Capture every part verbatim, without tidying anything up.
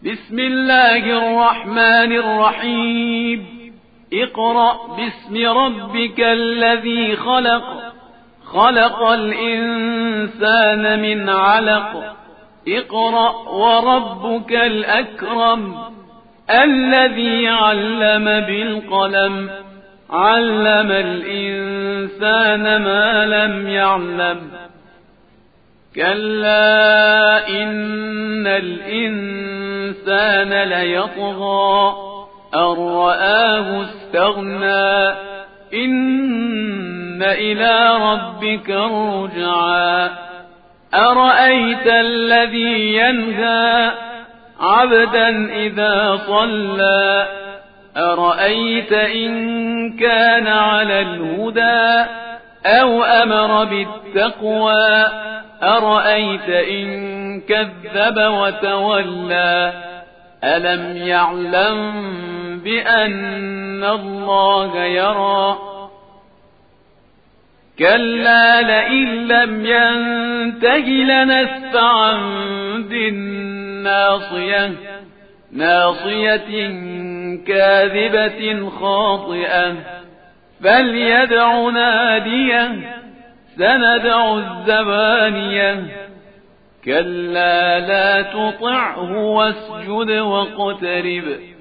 بسم الله الرحمن الرحيم اقرأ باسم ربك الذي خلق خلق الإنسان من علق اقرأ وربك الأكرم الذي علم بالقلم علم الإنسان ما لم يعلم كلا إن الإنسان ليطغى أن رآه استغنى إن إلى ربك الرجعى أرأيت الذي ينهى عبدا إذا صلى أرأيت إن كان على الهدى أو أمر بالتقوى أرأيت إن كذب وتولى ألم يعلم بأن الله يرى كلا لئن لم ينته لنسفعا بالناصية ناصية كاذبة خاطئة فليدع ناديه سندع الزبانية كلا لا تطعه واسجد واقترب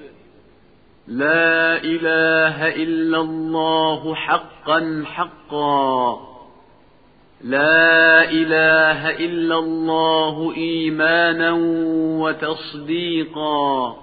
لا إله إلا الله حقا حقا لا إله إلا الله إيمانا وتصديقا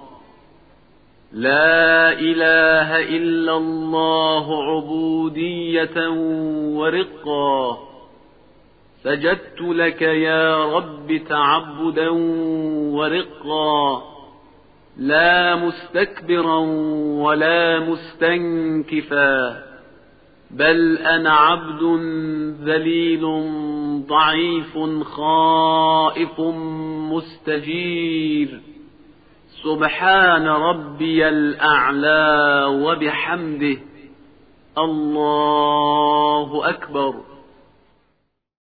لا إله إلا الله عبودية ورقا سجدت لك يا رب تعبدا ورقا لا مستكبرا ولا مستنكفا بل أنا عبد ذليل ضعيف خائف مستجير سبحان ربي الأعلى وبحمده الله أكبر.